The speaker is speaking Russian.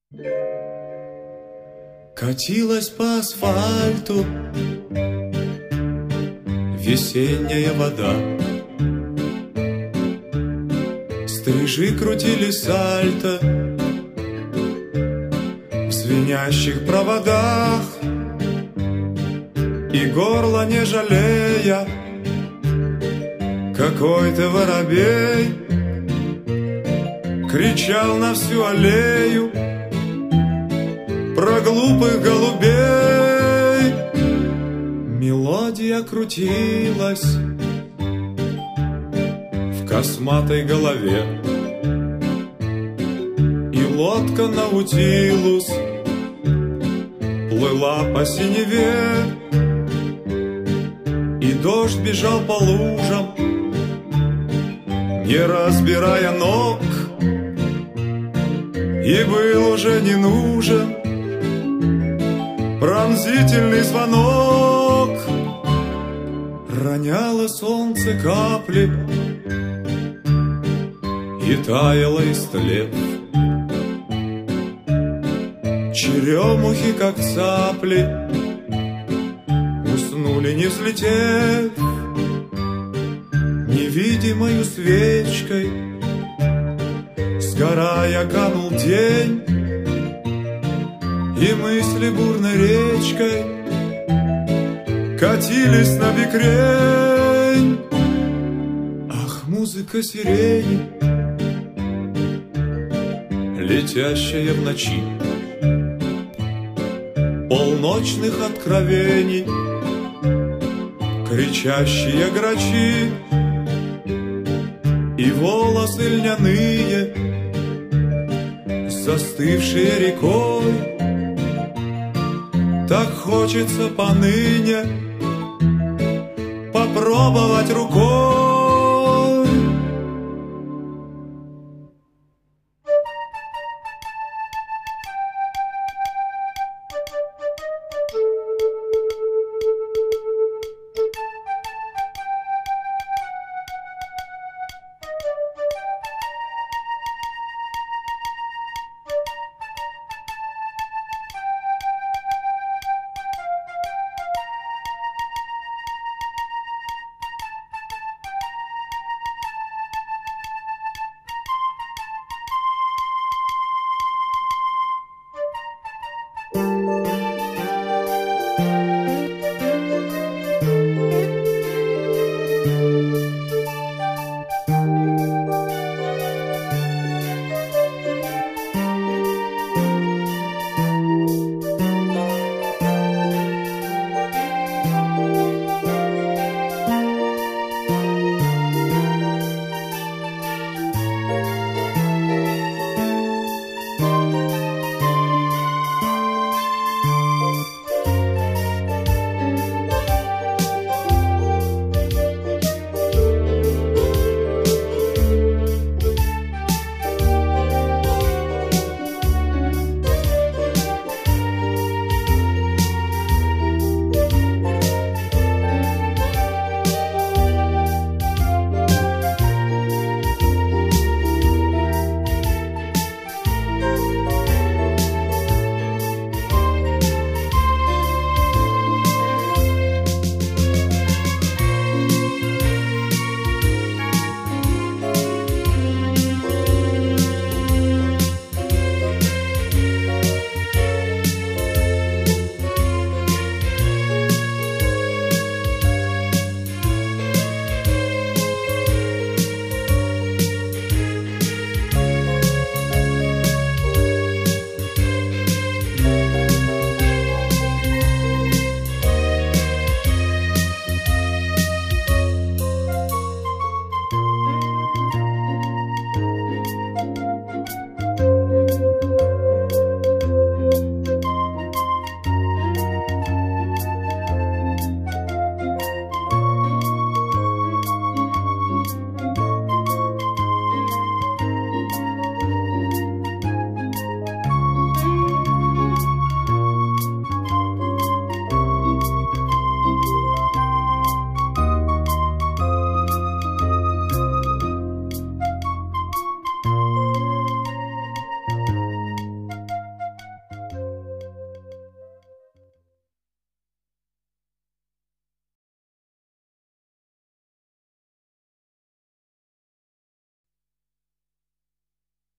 Катилась по асфальту весенняя вода, стрижи крутили сальто в звенящих проводах, и горло не жалея, какой-то воробей кричал на всю аллею про глупых голубей. Мелодия крутилась в косматой голове, и лодка Наутилус плыла по синеве, и дождь бежал по лужам, не разбирая ног, и был уже не нужен пронзительный звонок. Роняло солнце капли и таяло истлев, черемухи, как цапли, уснули, не взлетев. Невидимою свечкой, сгорая, канул день, и мысли бурной речкой катились на бекрень. Ах, музыка сирени, летящая в ночи, полночных откровений, кричащие грачи, и волосы льняные, застывшие рекой. Так хочется поныне попробовать рукой